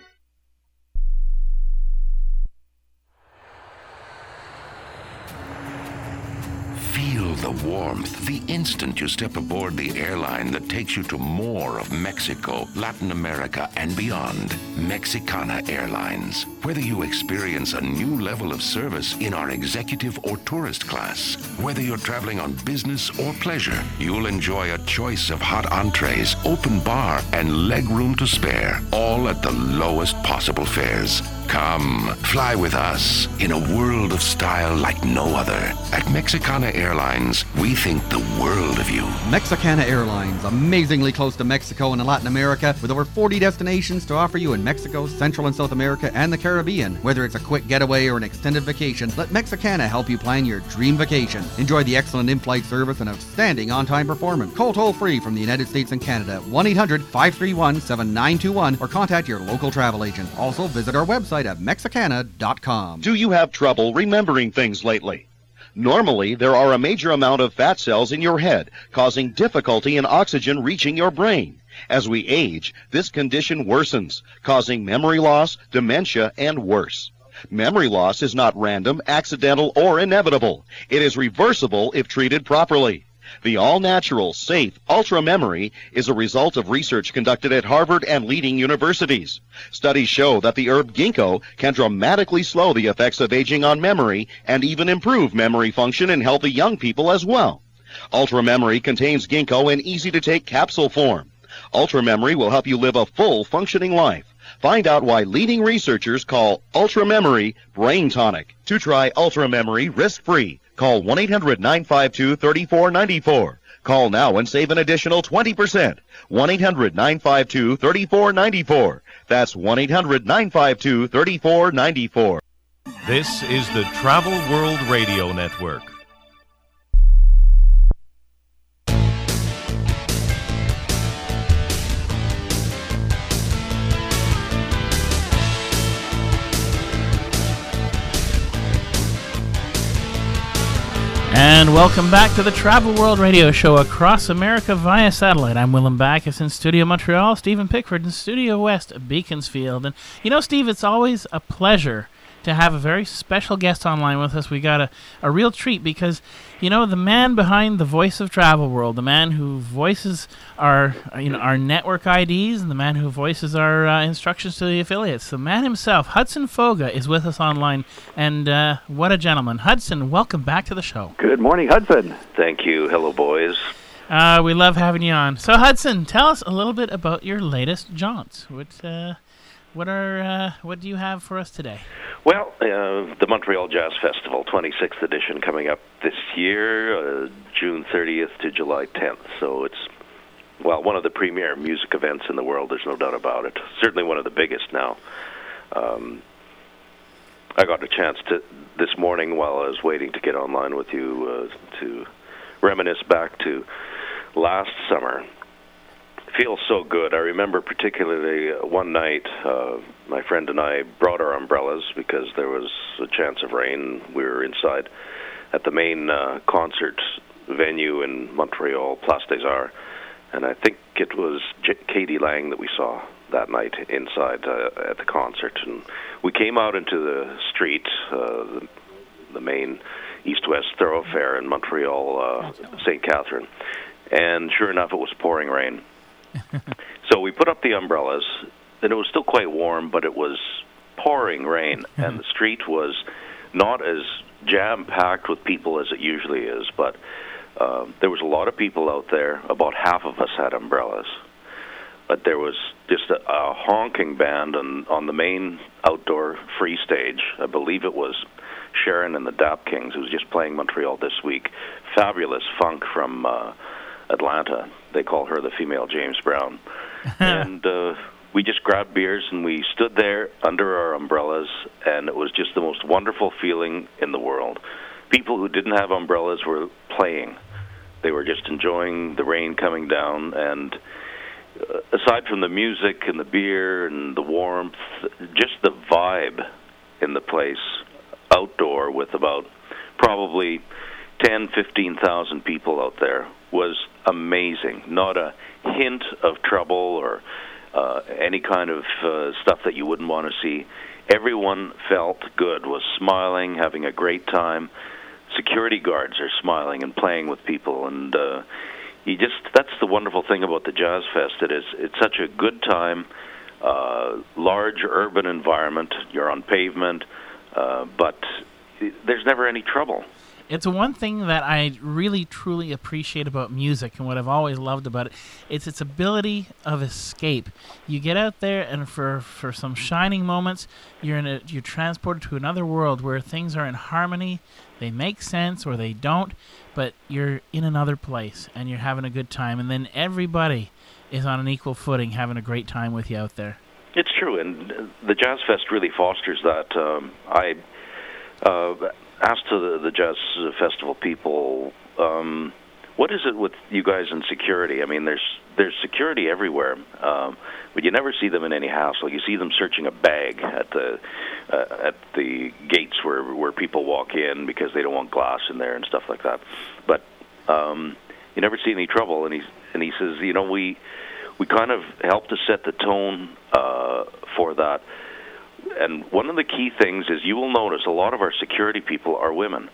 Feel the warmth the instant you step aboard the airline that takes you to more of Mexico, Latin America, and beyond. Mexicana Airlines. Whether you experience a new level of service in our executive or tourist class, whether you're traveling on business or pleasure, you'll enjoy a choice of hot entrees, open bar, and leg room to spare, all at the lowest possible fares. Come, fly with us in a world of style like no other. At Mexicana Airlines, we think the world of you. Mexicana Airlines, amazingly close to Mexico and Latin America, with over 40 destinations to offer you in Mexico, Central and South America, and the Caribbean. Whether it's a quick getaway or an extended vacation, let Mexicana help you plan your dream vacation. Enjoy the excellent in-flight service and outstanding on-time performance. Call toll-free from the United States and Canada, 1-800-531-7921, or contact your local travel agent. Also, visit our website at Mexicana.com. Do you have trouble remembering things lately? Normally, there are a major amount of fat cells in your head, causing difficulty in oxygen reaching your brain. As we age, this condition worsens, causing memory loss, dementia, and worse. Memory loss is not random, accidental, or inevitable. It is reversible if treated properly. The all-natural, safe Ultra Memory is a result of research conducted at Harvard and leading universities. Studies show that the herb ginkgo can dramatically slow the effects of aging on memory and even improve memory function in healthy young people as well. Ultra Memory contains ginkgo in easy-to-take capsule form. Ultra Memory will help you live a full, functioning life. Find out why leading researchers call Ultra Memory Brain Tonic. To try Ultra Memory risk-free, call 1-800-952-3494. Call now and save an additional 20%. 1-800-952-3494. That's 1-800-952-3494. This is the Travel World Radio Network. And welcome back to the Travel World Radio Show across America via satellite. I'm Willem Backus in Studio Montreal, Stephen Pickford in Studio West, Beaconsfield. And you know, Steve, it's always a pleasure to have a very special guest online with us. We got a real treat because, you know, the man behind the voice of Travel World, the man who voices our network IDs, and the man who voices our instructions to the affiliates, the man himself, Hudson Foga, is with us online, and what a gentleman. Hudson, welcome back to the show. Good morning, Hudson. Thank you. Hello, boys. We love having you on. So, Hudson, tell us a little bit about your latest jaunts. What do you have for us today? Well, the Montreal Jazz Festival, 26th edition, coming up this year, June 30th to July 10th. So it's, well, one of the premier music events in the world, there's no doubt about it. Certainly one of the biggest now. I got a chance to, this morning while I was waiting to get online with you, to reminisce back to last summer. Feels so good. I remember particularly one night, my friend and I brought our umbrellas because there was a chance of rain. We were inside at the main concert venue in Montreal, Place des Arts, and I think it was Katie Lang that we saw that night inside at the concert. And we came out into the street, the main east-west thoroughfare in Montreal, St. Catherine, and sure enough, it was pouring rain. So we put up the umbrellas, and it was still quite warm, but it was pouring rain, and the street was not as jam-packed with people as it usually is, but there was a lot of people out there. About half of us had umbrellas, but there was just a honking band on the main outdoor free stage. I believe it was Sharon and the Dap Kings, who was just playing Montreal this week. Fabulous funk from Atlanta. They call her the female James Brown. And we just grabbed beers and we stood there under our umbrellas, and it was just the most wonderful feeling in the world. People who didn't have umbrellas were playing. They were just enjoying the rain coming down, and aside from the music and the beer and the warmth, just the vibe in the place outdoor with about probably 10, 15,000 people out there was amazing. Not a hint of trouble or any kind of stuff that you wouldn't want to see. Everyone felt good, was smiling, having a great time. Security guards are smiling and playing with people, and that's the wonderful thing about the Jazz Fest. It's such a good time, large urban environment. You're on pavement, but there's never any trouble. It's one thing that I really, truly appreciate about music, and what I've always loved about it, it's its ability of escape. You get out there, and for some shining moments, you're transported to another world where things are in harmony, they make sense, or they don't, but you're in another place, and you're having a good time, and then everybody is on an equal footing having a great time with you out there. It's true, and the Jazz Fest really fosters that. I asked the Jazz Festival people, what is it with you guys in security? I mean, there's security everywhere, but you never see them in any hassle. You see them searching a bag at the gates where people walk in because they don't want glass in there and stuff like that. But you never see any trouble. And he says, you know, we kind of help to set the tone for that. And one of the key things is you will notice a lot of our security people are women.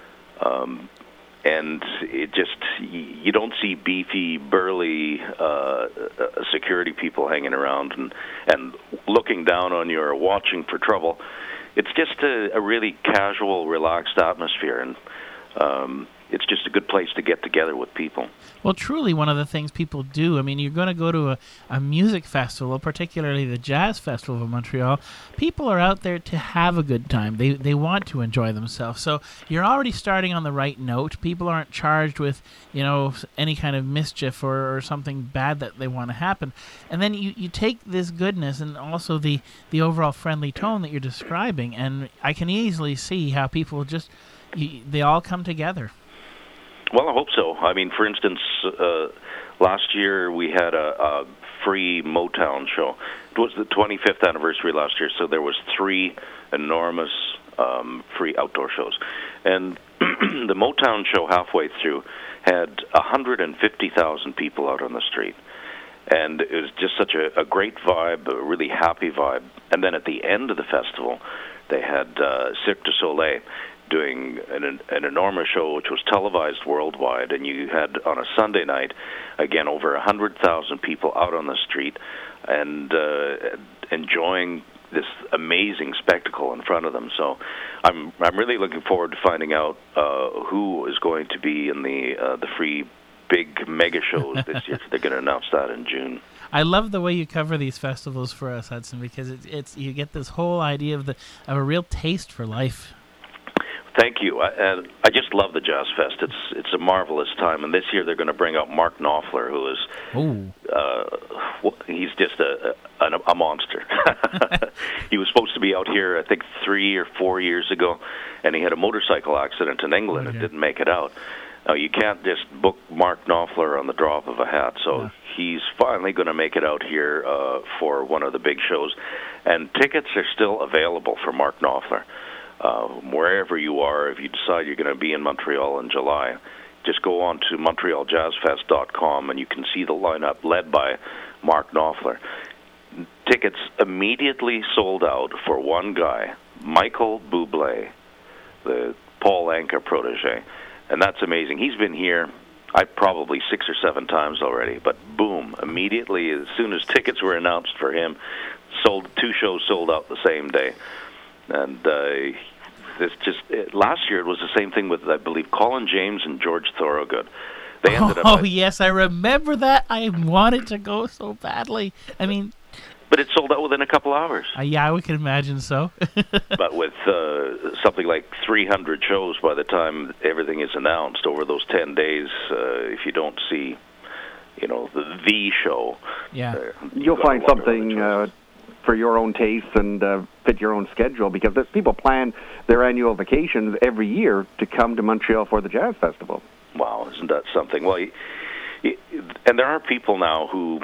And it just, you don't see beefy, burly security people hanging around and looking down on you or watching for trouble. It's just a really casual, relaxed atmosphere, and it's just a good place to get together with people. Well, truly, one of the things people do, I mean, you're going to go to a music festival, particularly the Jazz Festival of Montreal. People are out there to have a good time. They want to enjoy themselves. So you're already starting on the right note. People aren't charged with, you know, any kind of mischief or something bad that they want to happen. And then you take this goodness and also the overall friendly tone that you're describing, and I can easily see how people just, they all come together. Well, I hope so. I mean, for instance, last year we had a free Motown show. It was the 25th anniversary last year, so there was 3 enormous free outdoor shows. And the Motown show halfway through had 150,000 people out on the street. And it was just such a great vibe, a really happy vibe. And then at the end of the festival, they had Cirque du Soleil doing an enormous show which was televised worldwide. And you had, on a Sunday night, again, over 100,000 people out on the street and enjoying this amazing spectacle in front of them. So I'm really looking forward to finding out who is going to be in the free big mega shows this year. They're going to announce that in June. I love the way you cover these festivals for us, Hudson, because it's you get this whole idea of a real taste for life. Thank you. I just love the Jazz Fest. It's a marvelous time, and this year they're going to bring out Mark Knopfler, who is he's just a monster. He was supposed to be out here, I think, 3 or 4 years ago, and he had a motorcycle accident in England and didn't make it out. Now, you can't just book Mark Knopfler on the drop of a hat, so he's finally going to make it out here for one of the big shows, and tickets are still available for Mark Knopfler. Wherever you are, if you decide you're going to be in Montreal in July, just go on to MontrealJazzFest.com and you can see the lineup led by Mark Knopfler. Tickets immediately sold out for one guy, Michael Bublé, the Paul Anka protege. And that's amazing. He's been here, probably 6 or 7 times already, but boom, immediately, as soon as tickets were announced for him, 2 shows sold out the same day. And last year it was the same thing with, I believe, Colin James and George Thorogood. They ended up. Oh, yes, I remember that. I wanted to go so badly. I mean, but it sold out within a couple hours. Yeah, we can imagine so. But with something like 300 shows by the time everything is announced over those 10 days, if you don't see, the show, you'll find something for your own taste and fit your own schedule, because people plan their annual vacations every year to come to Montreal for the Jazz Festival. Wow, isn't that something? Well, and there are people now who,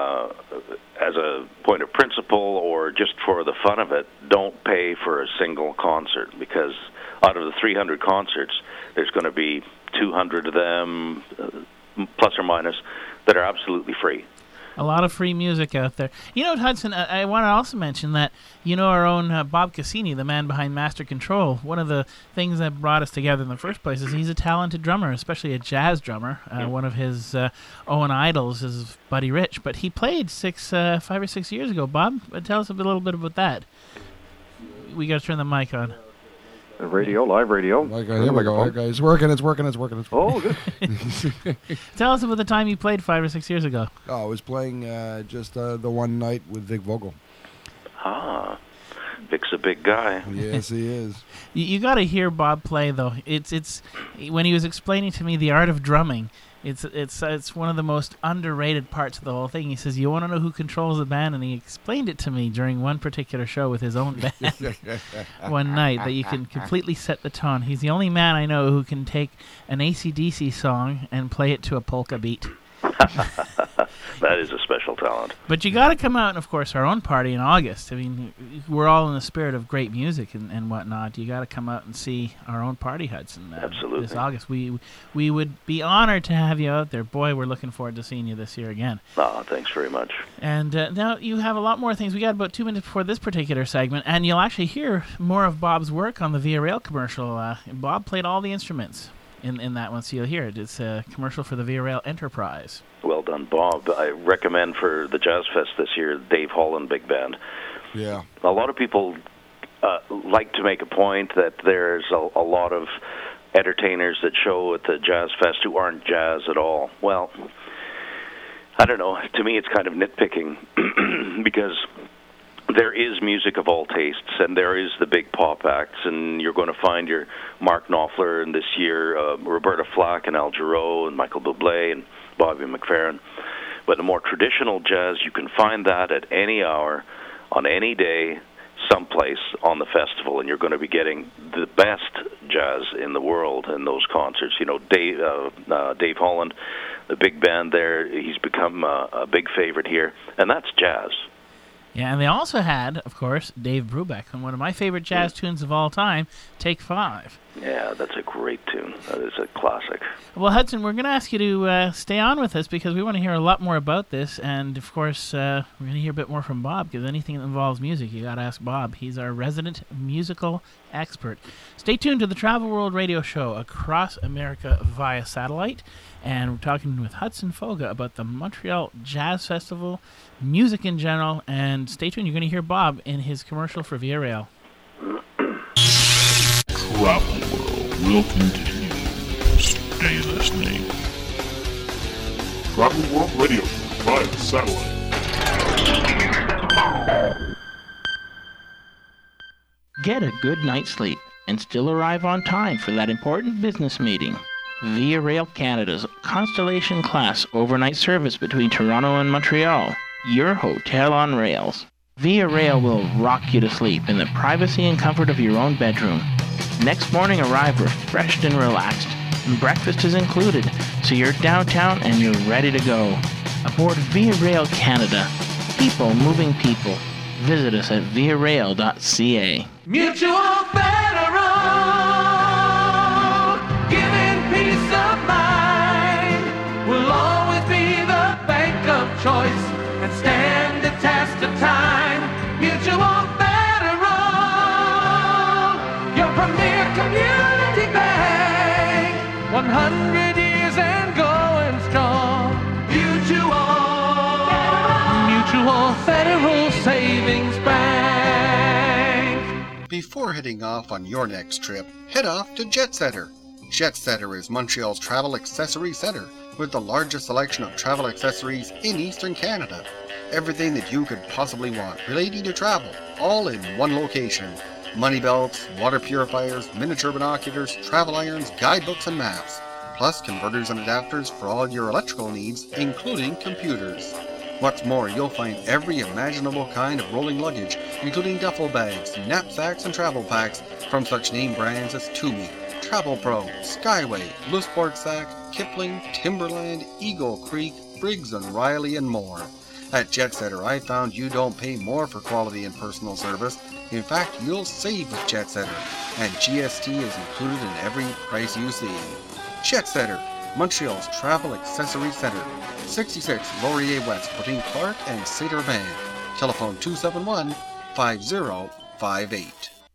as a point of principle or just for the fun of it, don't pay for a single concert, because out of the 300 concerts, there's going to be 200 of them, plus or minus, that are absolutely free. A lot of free music out there. Hudson, I want to also mention that, our own Bob Cassini, the man behind Master Control, one of the things that brought us together in the first place is he's a talented drummer, especially a jazz drummer. One of his own idols is Buddy Rich, but he played 5 or 6 years ago. Bob, tell us a little bit about that. We got to turn the mic on. Live radio. Here we go. Okay, it's working. Oh, good. Tell us about the time you played 5 or 6 years ago. Oh, I was playing just the one night with Vic Vogel. Ah, Vic's a big guy. Yes, he is. You got to hear Bob play, though. It's when he was explaining to me the art of drumming. It's one of the most underrated parts of the whole thing. He says, you want to know who controls the band? And he explained it to me during one particular show with his own band one night, that you can completely set the tone. He's the only man I know who can take an AC/DC song and play it to a polka beat. That is a special talent. But you got to come out, and of course, our own party in August. I mean, we're all in the spirit of great music and whatnot. You got to come out and see our own party, Hudson. Absolutely. This August, we would be honored to have you out there. Boy, we're looking forward to seeing you this year again. Oh, thanks very much. And now you have a lot more things. We got about 2 minutes before this particular segment, and you'll actually hear more of Bob's work on the Via Rail commercial. Bob played all the instruments in that one, so you'll hear it. It's a commercial for the Via Rail Enterprise. Well done, Bob. I recommend for the Jazz Fest this year, Dave Holland Big Band. Yeah. A lot of people like to make a point that there's a lot of entertainers that show at the Jazz Fest who aren't jazz at all. Well, I don't know. To me, it's kind of nitpicking because there is music of all tastes, and there is the big pop acts, and you're going to find your Mark Knopfler, and this year Roberta Flack and Al Jarreau and Michael Bublé and Bobby McFerrin. But the more traditional jazz, you can find that at any hour, on any day, someplace on the festival, and you're going to be getting the best jazz in the world in those concerts. Dave Holland, the big band there, he's become a big favorite here, and that's jazz. Yeah, and they also had, of course, Dave Brubeck on one of my favorite jazz tunes of all time, Take 5. Yeah, that's a great tune. That is a classic. Well, Hudson, we're going to ask you to stay on with us because we want to hear a lot more about this. And, of course, we're going to hear a bit more from Bob because anything that involves music, you got to ask Bob. He's our resident musical expert. Stay tuned to the Travel World Radio Show across America via satellite. And we're talking with Hudson Foga about the Montreal Jazz Festival, music in general. And stay tuned. You're going to hear Bob in his commercial for Via Rail. Travel World will continue. Stay listening. Travel World Radio via satellite. Get a good night's sleep and still arrive on time for that important business meeting. Via Rail Canada's Constellation Class overnight service between Toronto and Montreal. Your hotel on rails. Via Rail will rock you to sleep in the privacy and comfort of your own bedroom. Next morning, arrive refreshed and relaxed. Breakfast is included, so you're downtown and you're ready to go. Aboard Via Rail Canada. People moving people. Visit us at viarail.ca. Mutual Federal, giving peace of mind. Will always be the bank of choice and stand the test of time. Mutual Federal, your premier community bank. 100 years and going strong. Mutual Federal Savings Bank. Before heading off on your next trip, head off to JetSetter. JetSetter is Montreal's travel accessory center with the largest selection of travel accessories in Eastern Canada. Everything that you could possibly want relating to travel, all in one location. Money belts, water purifiers, miniature binoculars, travel irons, guidebooks, and maps. Plus converters and adapters for all your electrical needs, including computers. What's more, you'll find every imaginable kind of rolling luggage, including duffel bags, knapsacks, and travel packs from such name brands as Tumi, Travel Pro, Skyway, Looseport Sack, Kipling, Timberland, Eagle Creek, Briggs & Riley, and more. At JetSetter, I found you don't pay more for quality and personal service. In fact, you'll save with JetSetter, and GST is included in every price you see. JetSetter, Montreal's travel accessory center, 66 Laurier West between Clark and Saint-Urbain. Telephone 271-5058.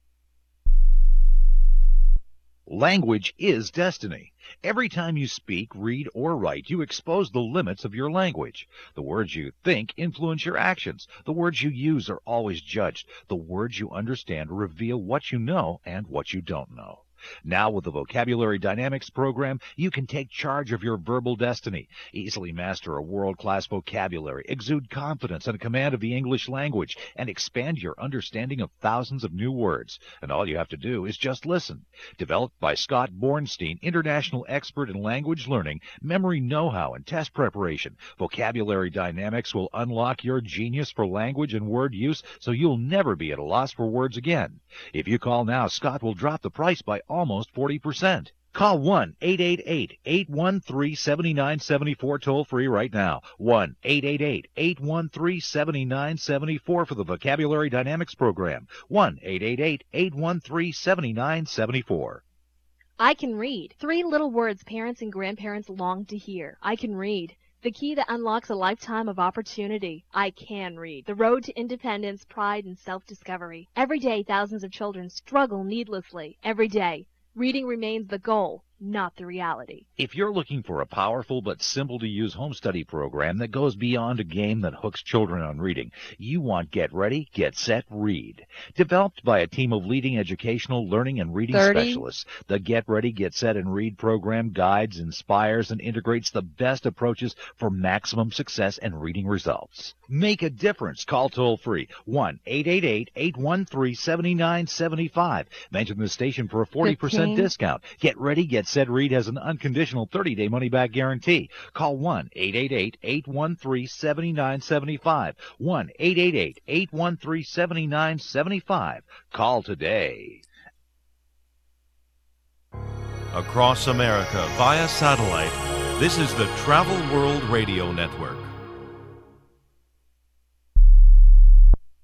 Language is destiny. Every time you speak, read, or write, you expose the limits of your language. The words you think influence your actions. The words you use are always judged. The words you understand reveal what you know and what you don't know. Now with the Vocabulary Dynamics program, you can take charge of your verbal destiny, easily master a world-class vocabulary, exude confidence and a command of the English language, and expand your understanding of thousands of new words. And all you have to do is just listen. Developed by Scott Bornstein, international expert in language learning, memory know-how, and test preparation, Vocabulary Dynamics will unlock your genius for language and word use so you'll never be at a loss for words again. If you call now, Scott will drop the price by almost 40%. Call 1-888-813-7974 toll-free right now. 1-888-813-7974 for the Vocabulary Dynamics program. 1-888-813-7974. I can read. 3 little words parents and grandparents long to hear. I can read. The key that unlocks a lifetime of opportunity. I can read. The road to independence, pride, and self-discovery. Every day, thousands of children struggle needlessly. Every day. Reading remains the goal, not the reality. If you're looking for a powerful but simple-to-use home study program that goes beyond a game that hooks children on reading, you want Get Ready, Get Set, Read. Developed by a team of leading educational, learning, and reading specialists, the Get Ready, Get Set, and Read program guides, inspires, and integrates the best approaches for maximum success and reading results. Make a difference. Call toll-free 1-888-813-7975. Mention the station for a 40% discount. Get Ready, Get Set, Read has an unconditional 30-day money-back guarantee. Call 1-888-813-7975. 1-888-813-7975. Call today. Across America via satellite, this is the Travel World Radio Network.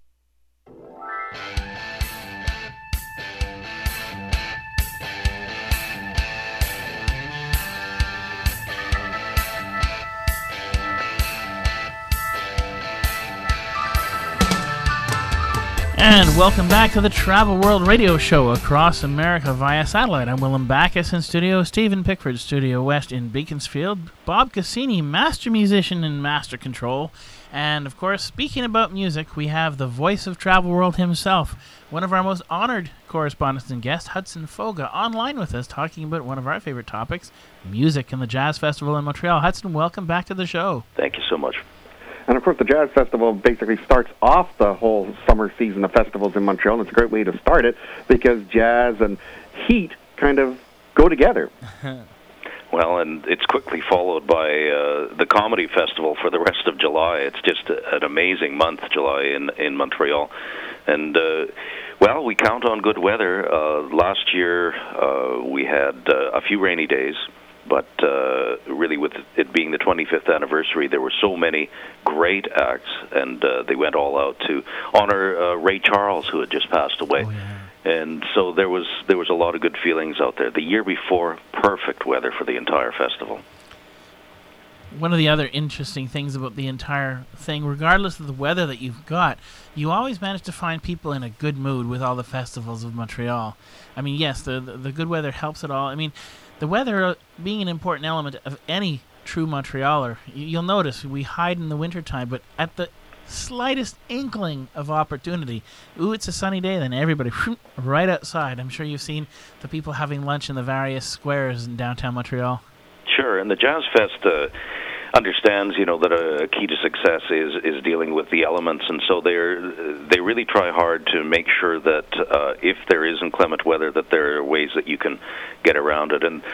And welcome back to the Travel World Radio Show across America via satellite. I'm Willem Backus in studio, Stephen Pickford, Studio West in Beaconsfield, Bob Cassini, master musician and master control. And, of course, speaking about music, we have the voice of Travel World himself, one of our most honored correspondents and guests, Hudson Foga, online with us talking about one of our favorite topics, music and the Jazz Festival in Montreal. Hudson, welcome back to the show. Thank you so much. And, of course, the Jazz Festival basically starts off the whole summer season of festivals in Montreal, and it's a great way to start it because jazz and heat kind of go together. Well, and it's quickly followed by the Comedy Festival for the rest of July. It's just an amazing month, July, in Montreal. And, well, we count on good weather. Last year we had a few rainy days. But really, with it being the 25th anniversary, there were so many great acts, and they went all out to honor Ray Charles, who had just passed away. Oh, yeah. And so there was a lot of good feelings out there. The year before, perfect weather for the entire festival. One of the other interesting things about the entire thing, regardless of the weather that you've got, you always manage to find people in a good mood with all the festivals of Montreal. I mean, yes, the good weather helps it all. I mean, the weather being an important element of any true Montrealer, you'll notice we hide in the wintertime, but at the slightest inkling of opportunity, ooh, it's a sunny day, then everybody right outside. I'm sure you've seen the people having lunch in the various squares in downtown Montreal. Sure, and the Jazz Fest understands, that a key to success is dealing with the elements, and so they really try hard to make sure that if there is inclement weather, that there are ways that you can get around it. And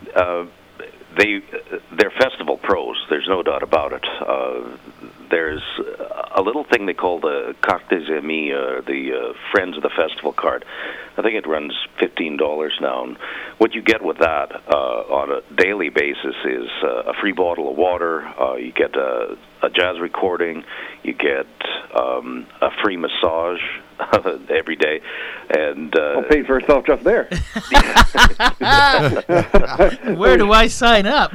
they're festival pros. There's no doubt about it. There's a little thing they call the Carte des Amis, the Friends of the Festival card. I think it runs $15 now. And what you get with that on a daily basis is a free bottle of water. You get a jazz recording. You get a free massage every day, and pays for itself just there. Where do I sign up?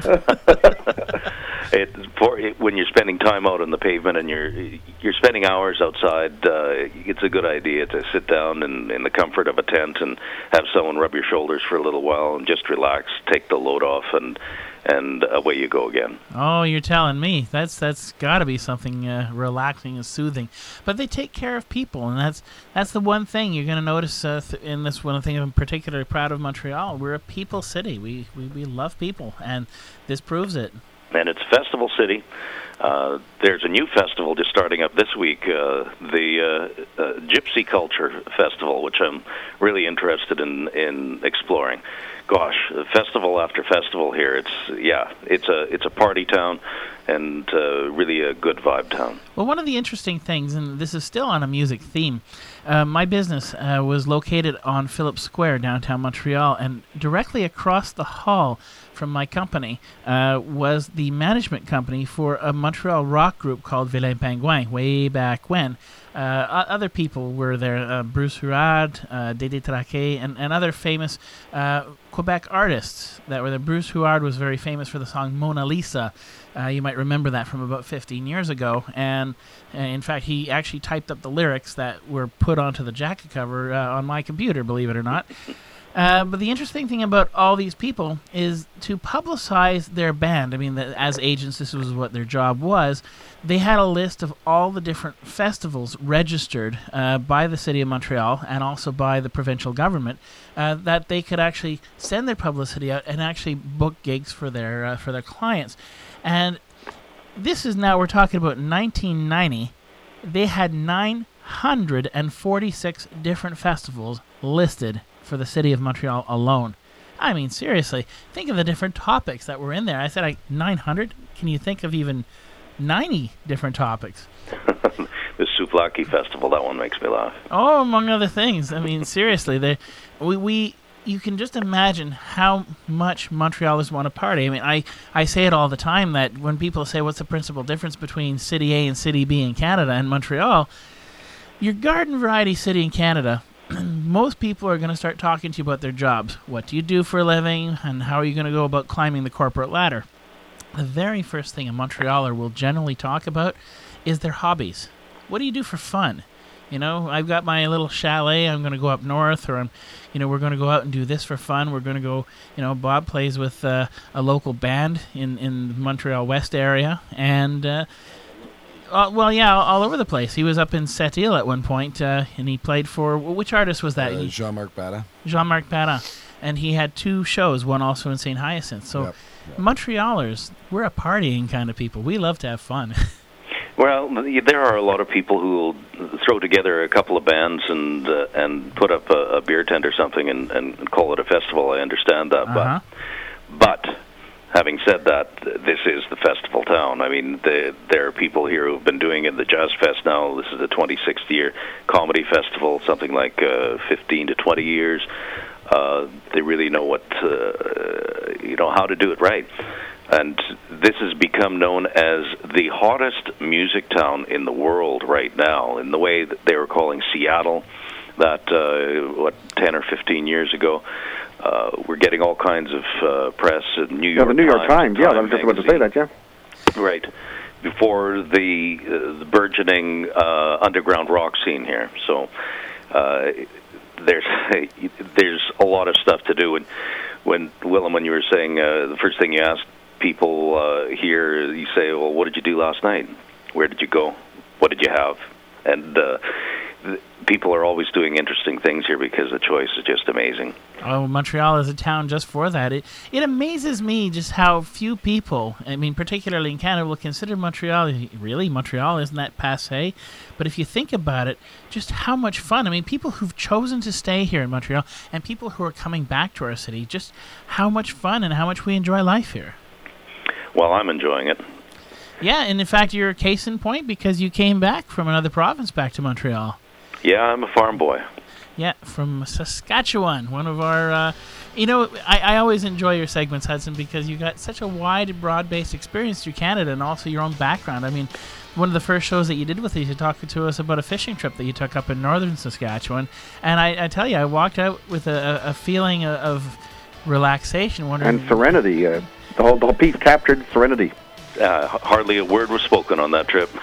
When you're spending time out on the pavement and you're spending hours outside, it's a good idea to sit down in the comfort of a tent and have someone rub your shoulders for a little while and just relax, take the load off, and away you go again. Oh, you're telling me. That's got to be something relaxing and soothing. But they take care of people, and that's the one thing you're going to notice in this one thing I'm particularly proud of Montreal. We're a people city. We love people, and this proves it. And it's Festival City. There's a new festival just starting up this week, the Gypsy Culture Festival, which I'm really interested in exploring. Gosh, festival after festival here. It's a party town and really a good vibe town. Well, one of the interesting things, and this is still on a music theme, my business was located on Phillips Square, downtown Montreal, and directly across the hall from my company was the management company for a Montreal rock group called Vilain Pingouin, way back when. Other people were there, Bruce Huard, Dédé Traqué, and other famous Quebec artists that were there. Bruce Huard was very famous for the song Mona Lisa. You might remember that from about 15 years ago. And in fact, he actually typed up the lyrics that were put onto the jacket cover on my computer, believe it or not. But the interesting thing about all these people is to publicize their band. I mean, as agents, this was what their job was. They had a list of all the different festivals registered by the City of Montreal and also by the provincial government that they could actually send their publicity out and actually book gigs for their clients. And this is now, we're talking about 1990. They had 946 different festivals listed for the City of Montreal alone. I mean, seriously, think of the different topics that were in there. I said 900. Can you think of even 90 different topics? The Souvlaki Festival, that one makes me laugh. Oh, among other things. I mean, seriously, you can just imagine how much Montrealers want to party. I mean, I say it all the time that when people say what's the principal difference between City A and City B in Canada and Montreal, your garden variety city in Canada, most people are going to start talking to you about their jobs. What do you do for a living, and how are you going to go about climbing the corporate ladder? The very first thing a Montrealer will generally talk about is their hobbies. What do you do for fun? You know, I've got my little chalet. I'm going to go up north, or we're going to go out and do this for fun. We're going to go, Bob plays with a local band in the Montreal West area, and all over the place. He was up in Sept-Îles at one point, and he played for, which artist was that? Jean-Marc Bada. Jean-Marc Bada. And he had 2 shows, one also in St. Hyacinth. So Montrealers, we're a partying kind of people. We love to have fun. Well, there are a lot of people who will throw together a couple of bands and put up a beer tent or something and call it a festival. I understand that, but having said that, this is the festival town. I mean, there are people here who've been doing it. The Jazz Fest now, this is the 26th year. Comedy Festival, something like 15 to 20 years. They really know how to do it right. And this has become known as the hottest music town in the world right now, in the way that they were calling Seattle, that, 10 or 15 years ago. We're getting all kinds of press. New York the New York Times. Time I was just about to say that, yeah. Right. Before the burgeoning underground rock scene here. So there's a lot of stuff to do. And Willem, when you were saying the first thing you asked people here, you say, well, what did you do last night? Where did you go? What did you have? And people are always doing interesting things here because the choice is just amazing. Oh, Montreal is a town just for that. It amazes me just how few people, I mean, particularly in Canada, will consider Montreal, really, Montreal, isn't that passé? But if you think about it, just how much fun. I mean, people who've chosen to stay here in Montreal and people who are coming back to our city, just how much fun and how much we enjoy life here. Well, I'm enjoying it. Yeah, and in fact, you're a case in point because you came back from another province back to Montreal. Yeah, I'm a farm boy. Yeah, from Saskatchewan, one of our... I always enjoy your segments, Hudson, because you got such a wide, broad-based experience through Canada and also your own background. I mean, one of the first shows that you did with us, you talked to us about a fishing trip that you took up in northern Saskatchewan. And I tell you, I walked out with a feeling of relaxation. And serenity. The whole piece captured serenity. Hardly a word was spoken on that trip.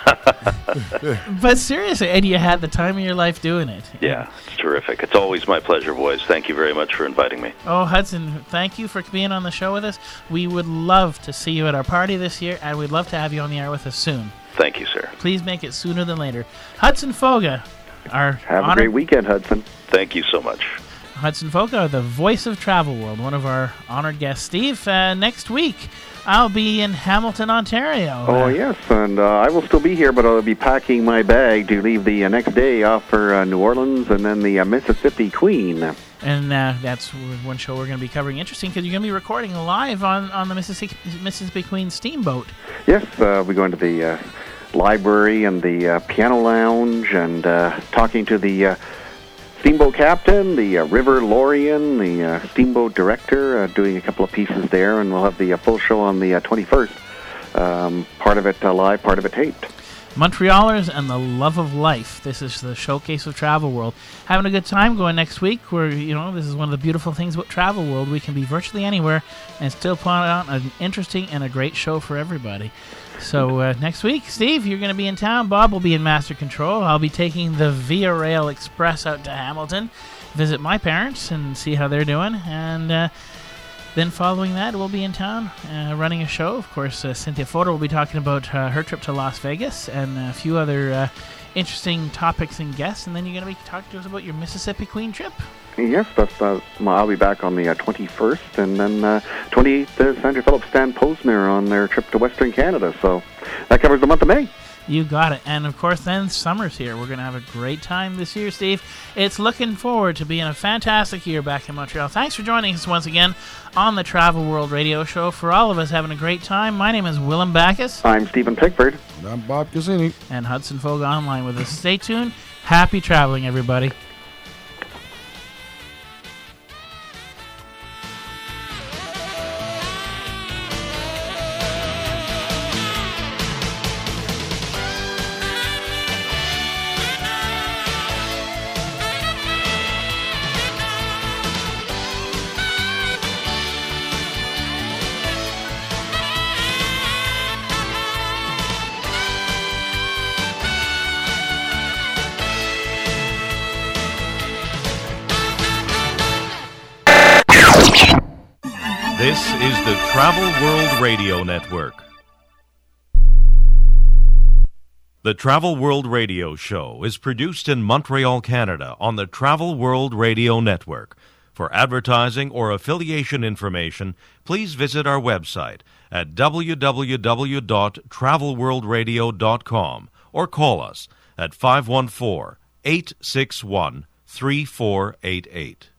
But seriously, and you had the time of your life doing it. Yeah, it's terrific. It's always my pleasure, boys. Thank you very much for inviting me. Oh, Hudson, thank you for being on the show with us. We would love to see you at our party this year, and we'd love to have you on the air with us soon. Thank you, sir. Please make it sooner than later. Hudson Foga, Have a great weekend, Hudson. Thank you so much. Hudson Foga, the voice of Travel World, one of our honored guests. Steve, next week, I'll be in Hamilton, Ontario. Oh, yes, and I will still be here, but I'll be packing my bag to leave the next day off for New Orleans and then the Mississippi Queen. And that's one show we're going to be covering. Interesting, because you're going to be recording live on the Mississippi Queen steamboat. Yes, we're going to the library and the piano lounge and talking to the steamboat captain, the River Lorian, the steamboat director, doing a couple of pieces there, and we'll have the full show on the 21st. Part of it live, part of it taped. Montrealers and the love of life. This is the Showcase of Travel World. Having a good time going next week. Where this is one of the beautiful things about Travel World. We can be virtually anywhere and still put on an interesting and a great show for everybody. So next week, Steve, you're going to be in town. Bob will be in Master Control. I'll be taking the Via Rail Express out to Hamilton, visit my parents and see how they're doing. And then following that, we'll be in town running a show. Of course, Cynthia Fodor will be talking about her trip to Las Vegas and a few other interesting topics and guests. And then you're going to be talking to us about your Mississippi Queen trip. Yes, I'll be back on the 21st, and then 28th, Sandra Phillips, Stan Posner on their trip to Western Canada. So that covers the month of May. You got it. And, of course, then summer's here. We're going to have a great time this year, Steve. It's looking forward to being a fantastic year back in Montreal. Thanks for joining us once again on the Travel World Radio Show. For all of us having a great time, my name is Willem Backus. I'm Stephen Pickford. And I'm Bob Cassini. And Hudson Foga online with us. Stay tuned. Happy traveling, everybody. is the Travel World Radio Network. The Travel World Radio Show is produced in Montreal, Canada on the Travel World Radio Network. For advertising or affiliation information, please visit our website at www.travelworldradio.com or call us at 514-861-3488.